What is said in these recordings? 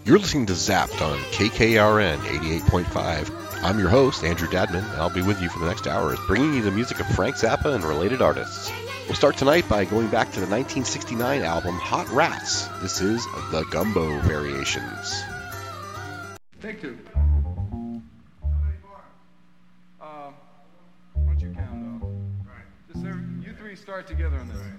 You're listening to Zapped on KKRN 88.5. I'm your host, Andrew Dadman, and I'll be with you for the next hour, bringing you the music of Frank Zappa and related artists. We'll start tonight by going back to the 1969 album Hot Rats. This is the Gumbo Variations. Take two. How many more? Why don't you count, though? Right. Just you three start together on this. Right.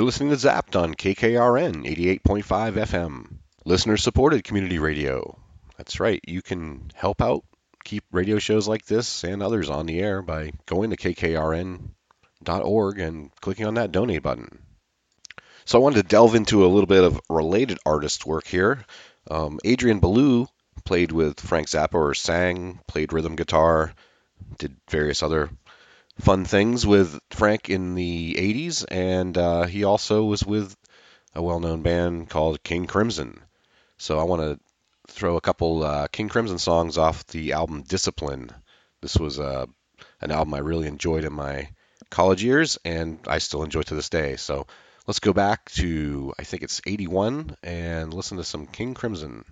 You're listening to Zapped on KKRN 88.5 FM, listener-supported community radio. That's right, you can help out, keep radio shows like this and others on the air by going to kkrn.org and clicking on that donate button. So I wanted to delve into a little bit of related artist work here. Adrian Belew played with Frank Zappa, or sang, played rhythm guitar, did various other fun things with Frank in the 80s, and he also was with a well-known band called King Crimson. So I want to throw a couple King Crimson songs off the album Discipline. This was an album I really enjoyed in my college years, and I still enjoy to this day. So let's go back to, I think it's 81, and listen to some King Crimson.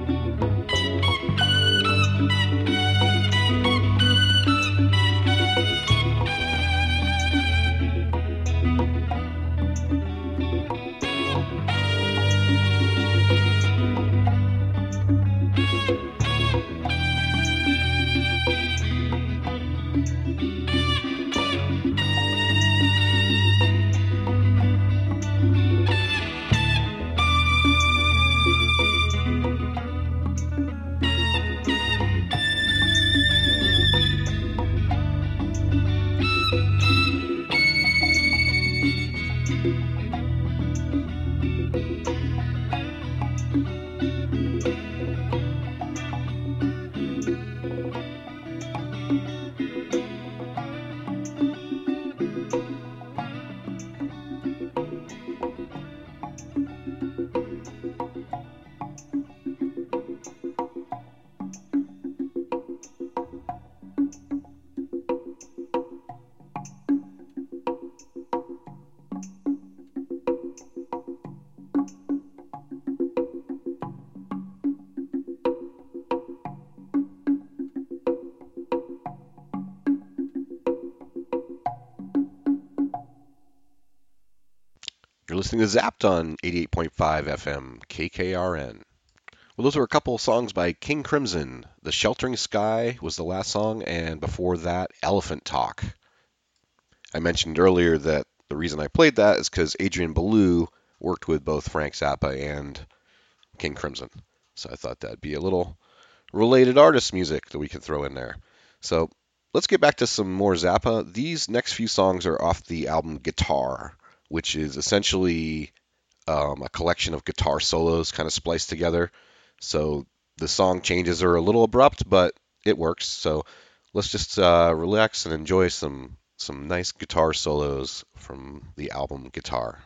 You're listening to Zapped on 88.5 FM KKRN. Well, those were a couple of songs by King Crimson. The Sheltering Sky was the last song, and before that, Elephant Talk. I mentioned earlier that the reason I played that is because Adrian Belew worked with both Frank Zappa and King Crimson. So I thought that'd be a little related artist music that we could throw in there. So let's get back to some more Zappa. These next few songs are off the album Guitar, which is essentially a collection of guitar solos kind of spliced together. So the song changes are a little abrupt, but it works. So let's just relax and enjoy some nice guitar solos from the album Guitar.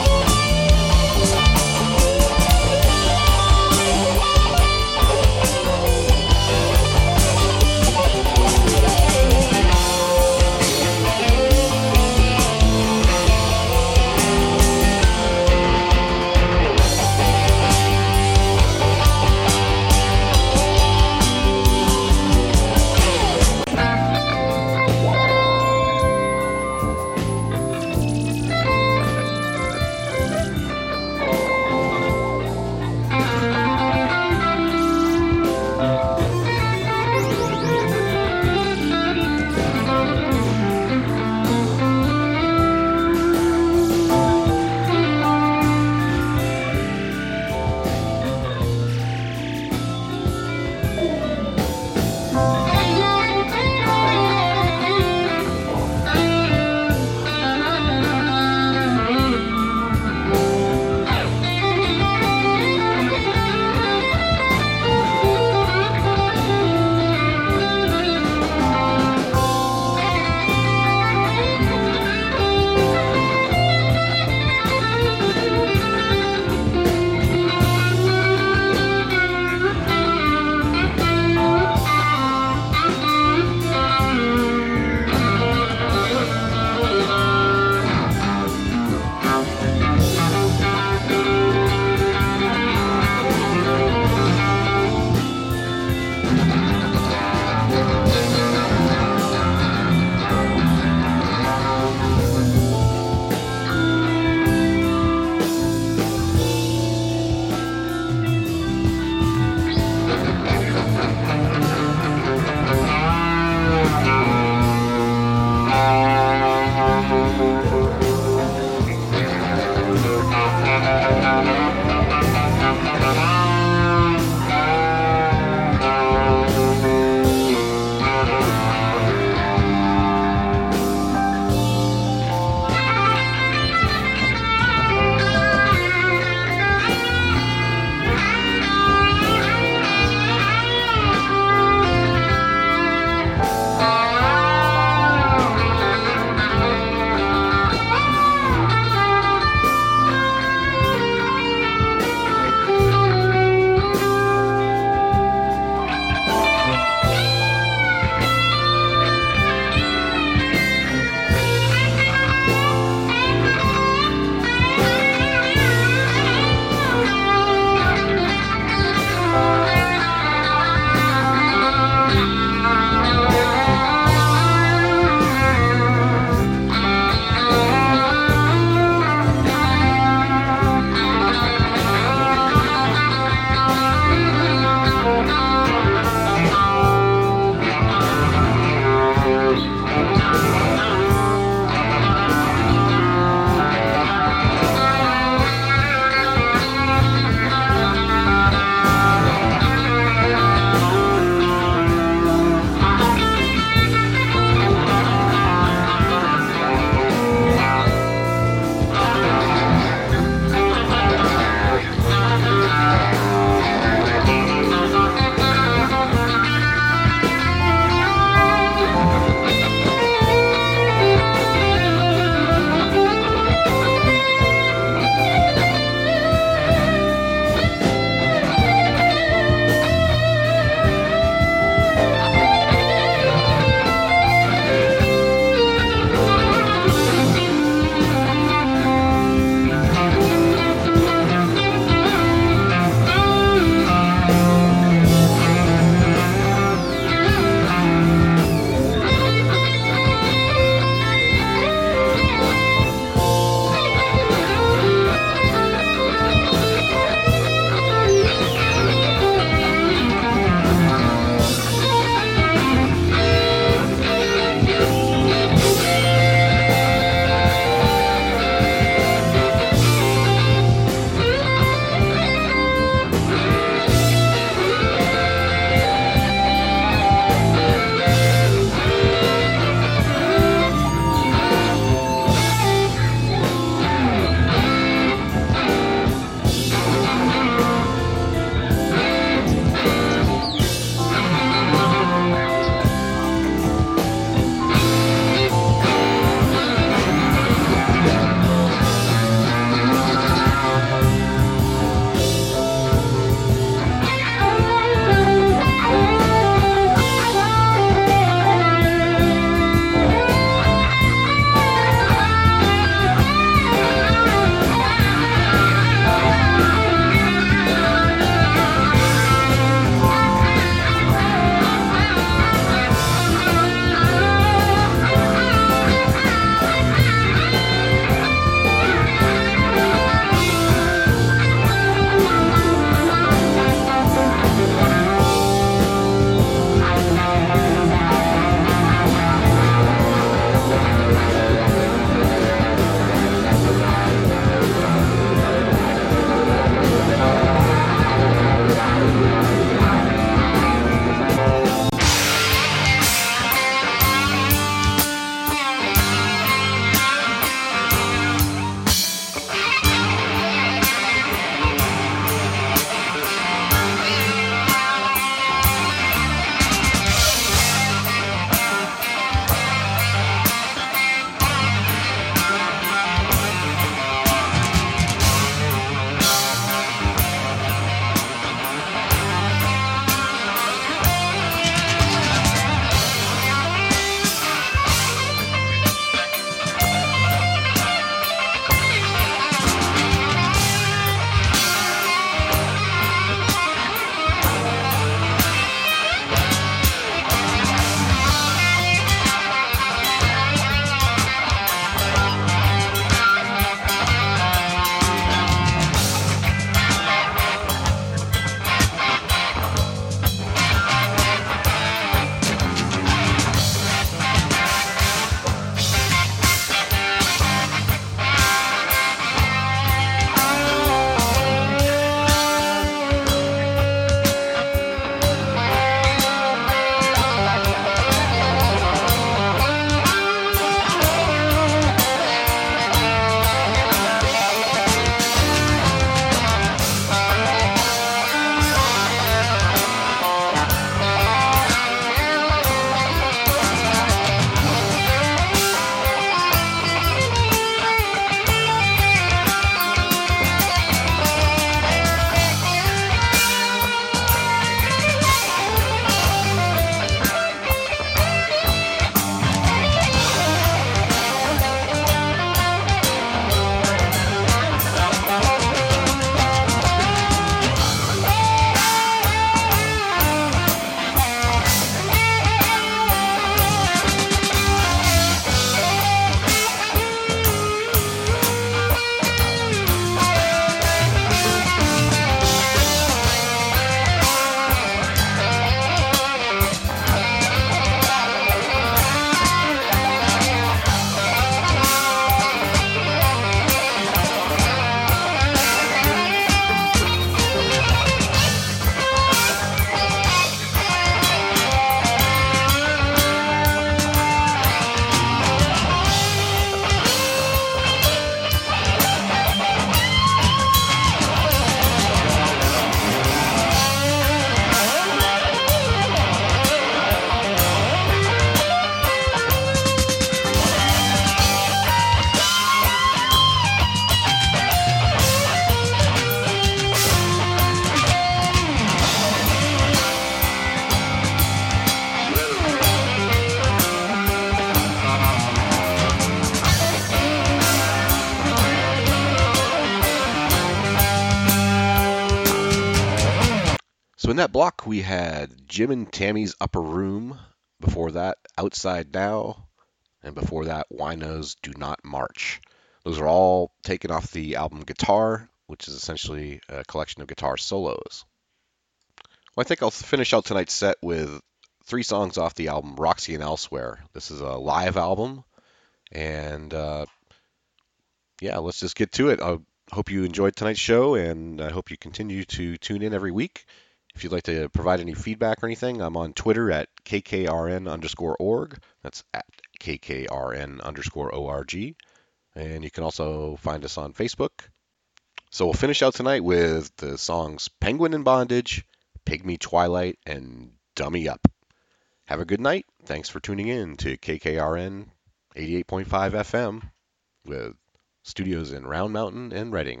that block, we had Jim and Tammy's Upper Room. Before that, Outside Now. And before that, Winos Do Not March. Those are all taken off the album Guitar, which is essentially a collection of guitar solos. Well, I think I'll finish out tonight's set with 3 songs off the album Roxy and Elsewhere. This is a live album, and let's just get to it. I hope you enjoyed tonight's show, and I hope you continue to tune in every week. If you'd like to provide any feedback or anything, I'm on Twitter at KKRN_org. That's at KKRN_ORG. And you can also find us on Facebook. So we'll finish out tonight with the songs Penguin in Bondage, Pygmy Twilight, and Dummy Up. Have a good night. Thanks for tuning in to KKRN 88.5 FM with studios in Round Mountain and Reading.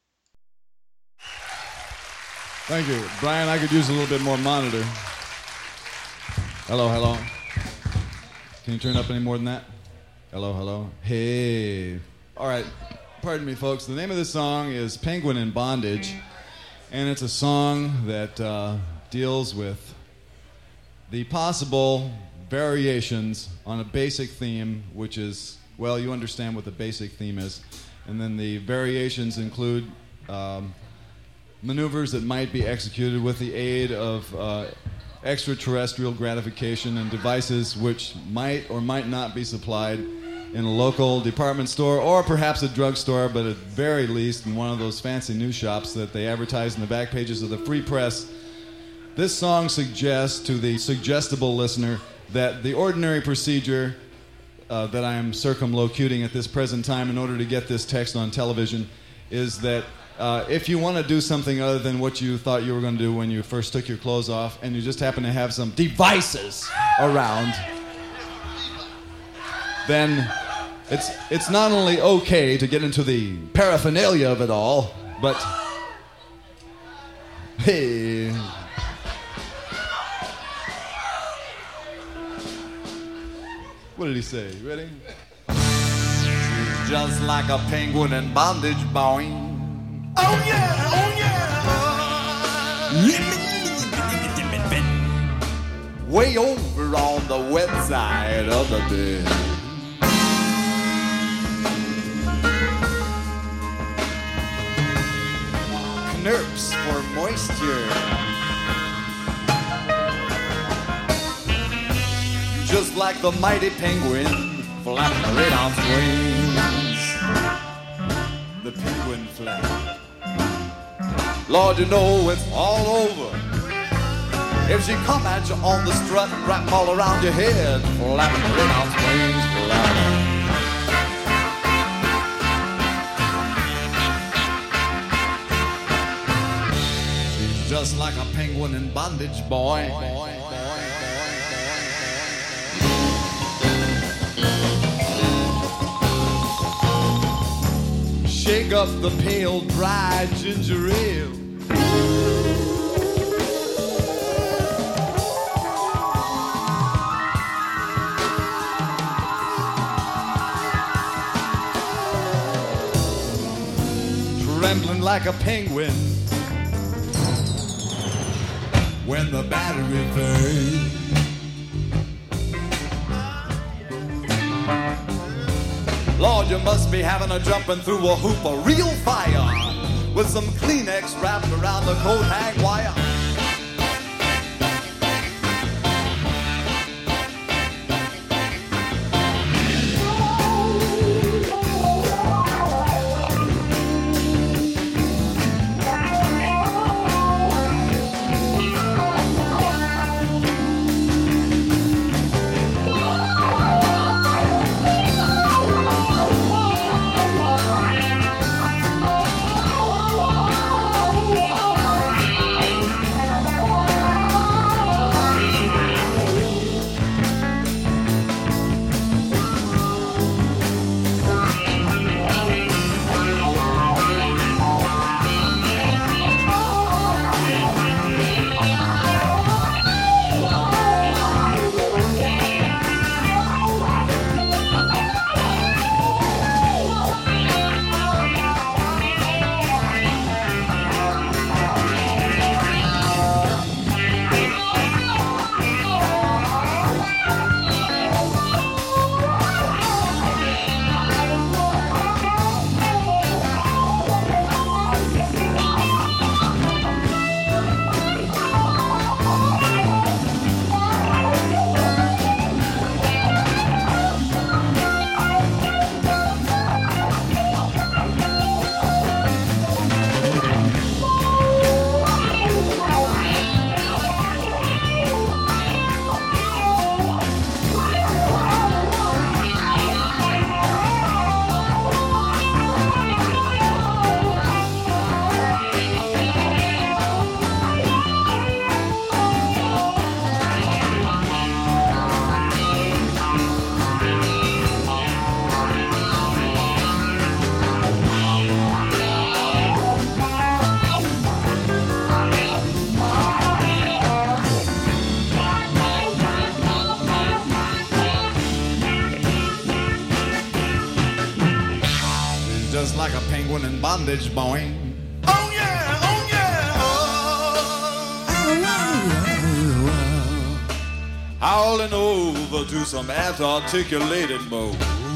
Thank you. Brian, I could use a little bit more monitor. Hello, hello. Can you turn up any more than that? Hello, hello. Hey. All right. Pardon me, folks. The name of this song is Penguin in Bondage, and it's a song that deals with the possible variations on a basic theme, which is, well, you understand what the basic theme is. And then the variations include maneuvers that might be executed with the aid of extraterrestrial gratification and devices which might or might not be supplied in a local department store or perhaps a drugstore, but at very least in one of those fancy news shops that they advertise in the back pages of the Free Press. This song suggests to the suggestible listener that the ordinary procedure that I am circumlocuting at this present time in order to get this text on television is that if you want to do something other than what you thought you were going to do when you first took your clothes off and you just happen to have some devices around, then it's not only okay to get into the paraphernalia of it all, but hey. What did he say? You ready? Just like a penguin in bondage, boing. Oh yeah, oh yeah. Way over on the wet side of the bed. Knurps for moisture. Just like the mighty penguin flapping right on wings. The penguin flap. Lord, you know it's all over. If she come at you on the strut and wrap all around your head, flapping right on wings, flapping. She's just like a penguin in bondage, boy. Shake up the pale, dry ginger ale. Trembling like a penguin when the battery fades. Lord, you must be having a jumping through a hoop of real fire with some Kleenex wrapped around the coat hang wire. in bondage, boing. Oh yeah, oh yeah, oh. Howling over to some articulated mode.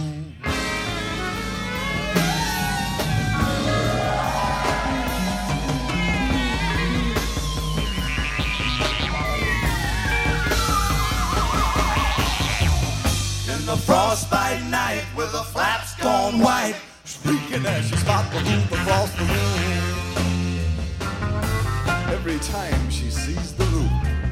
In the frostbite night with the flaps gone white, Shrieking as she spot the roof across the room. Every time she sees the roof,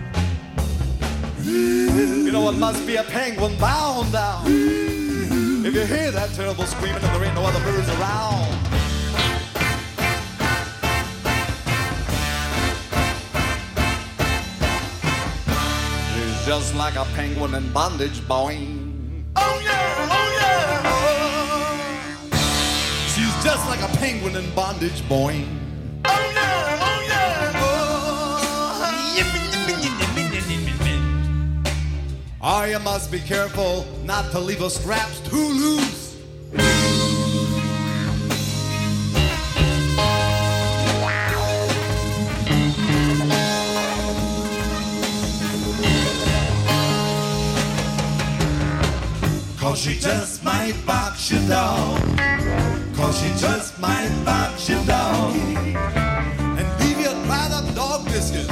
you know it must be a penguin bound down. If you hear that terrible screaming and there ain't no other birds around. She's just like a penguin in bondage, boing. oh yeah, oh yeah, oh. She's just like a penguin in bondage, boing. Oh yeah, oh yeah, oh. Oh, you must be careful not to leave her straps too loose. Cause she just might box you down. Cause she just might box you down. And leave you dried up dog biscuit.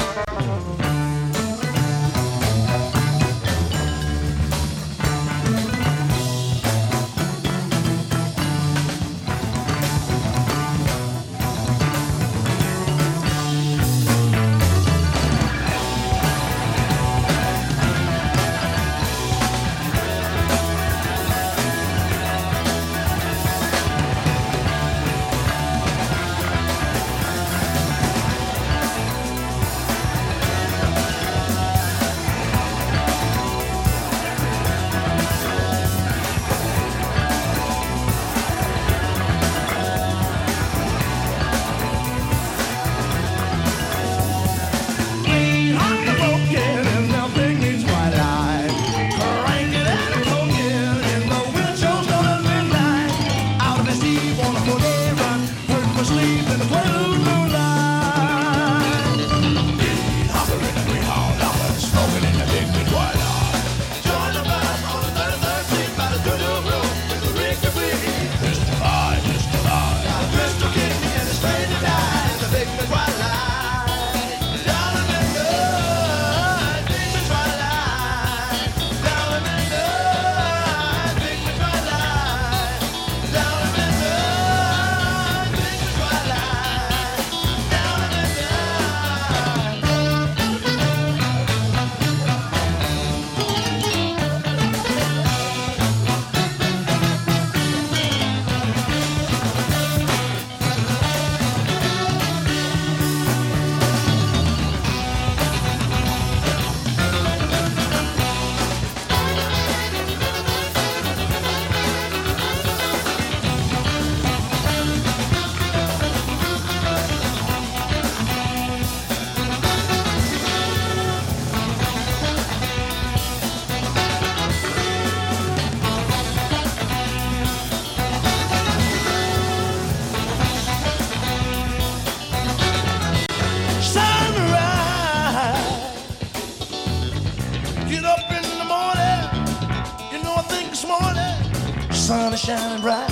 sun is shining bright.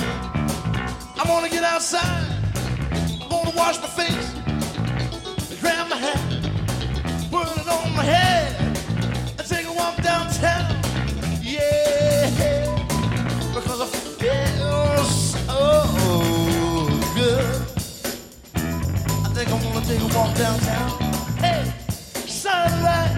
I wanna get outside, I'm gonna wash my face, grab my hat, put it on my head, and take a walk downtown. Yeah, because I feel so good. I think I'm gonna take a walk downtown. Hey, sunlight.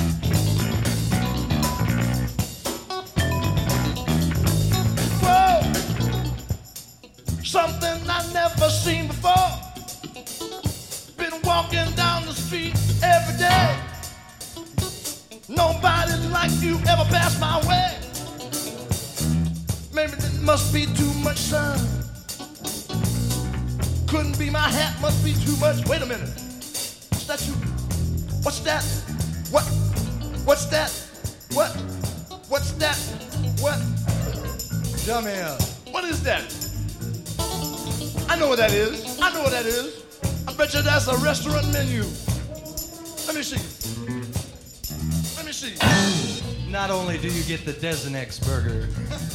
Something I've never seen before. Been walking down the street every day. Nobody like you ever passed my way. Maybe it must be too much sun. Couldn't be my hat, must be too much. Wait a minute. What's that you? What's that? What? What's that? What? What's that? What? Dumbass. What is that? I know what that is. I know what that is. I bet you that's a restaurant menu. Let me see. Let me see. Not only do you get the Desenex burger,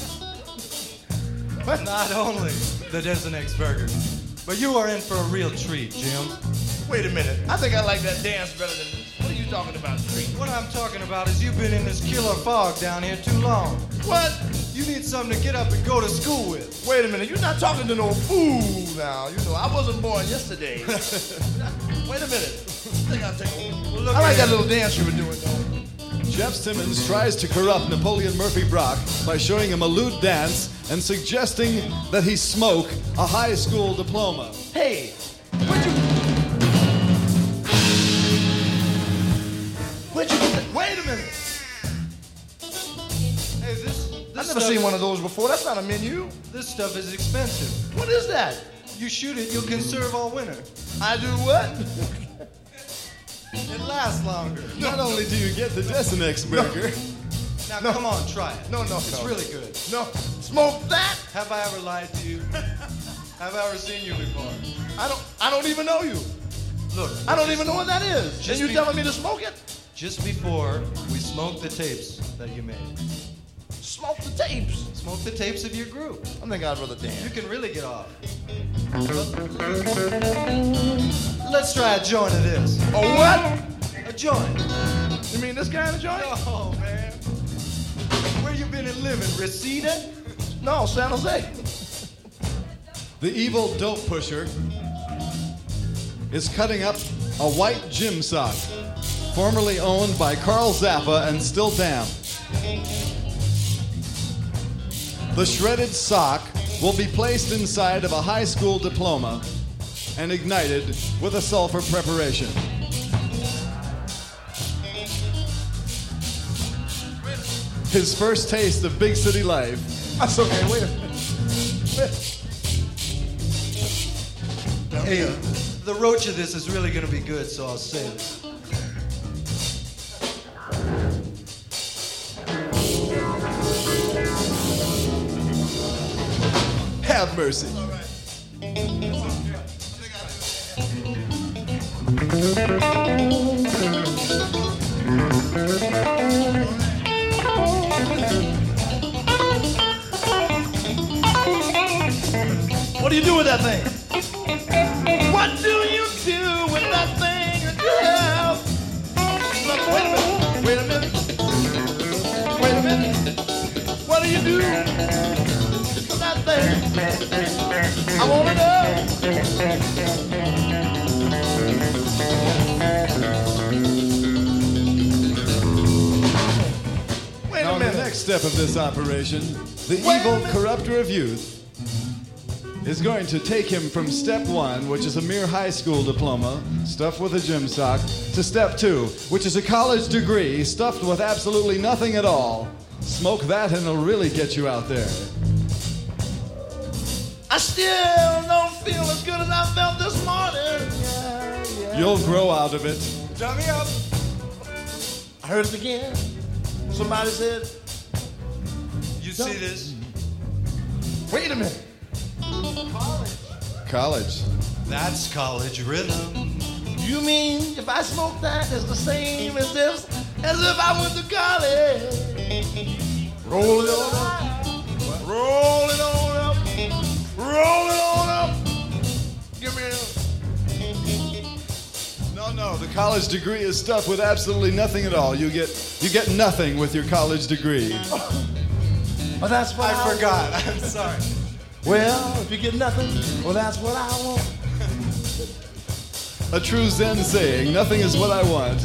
not only the Desenex burger, but you are in for a real treat, Jim. Wait a minute. I think I like that dance better than this. What are you talking about, treat? What I'm talking about is you've been in this killer fog down here too long. What? You need something to get up and go to school with. Wait a minute. You're not talking to no fool now. You know, I wasn't born yesterday. Wait a minute. I think I'll take a look. I like that little dance you were doing, though. Jeff Simmons tries to corrupt Napoleon Murphy Brock by showing him a lewd dance and suggesting that he smoke a high school diploma. Hey, where'd you get that? Wait a minute. Hey, this I've never seen one of those before. That's not a menu. This stuff is expensive. What is that? You shoot it, you'll conserve all winter. I do what? It lasts longer. Not only do you get the Desenex burger, Now come on, try it. No, It's really good. No, smoke that? Have I ever lied to you? Have I ever seen you before? I don't even know you. Look, I don't even know what that is. Just And you be- telling me to smoke it? just before we smoked the tapes that you made. Smoke the tapes. Smoke the tapes of your group. I think I'd rather You dance. can really get off. Let's try a joint of this. Oh, what? A joint. You mean this kind of joint? Oh, man. Where you been living? Reseda? No, San Jose. the evil dope pusher is cutting up a white gym sock, formerly owned by Carl Zappa and still damp. The shredded sock will be placed inside of a high school diploma and ignited with a sulfur preparation. His first taste of big city life. That's okay. Wait a minute. Hey, the roach of this is really gonna be good, so I'll save it. Have mercy. What do you do with that thing? What do you do with that thing that you have? Look, wait a minute. Wait a minute. What do you do with that thing? I want to know. Wait Now, a in the minute. next step of this operation, the Wait a evil minute. corrupter of youth is going to take him from step one, which is a mere high school diploma, stuffed with a gym sock, to step two, which is a college degree, stuffed with absolutely nothing at all. Smoke that and it'll really get you out there. I still don't feel as good as I felt this morning. Yeah. You'll grow out of it. Turn me up. I heard it again. Somebody said, You see this? wait a minute. College. That's college rhythm. You mean if I smoke that, it's the same as this, as if I went to college? Roll it on up. Roll it on up. Roll it on up. Give me a... No, the college degree is stuffed with absolutely nothing at all. You get nothing with your college degree. Well, that's what I forgot. I'm sorry. Well, if you get nothing, well, that's what I want. A true Zen saying, nothing is what I want.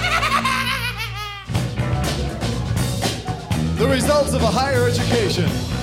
The results of a higher education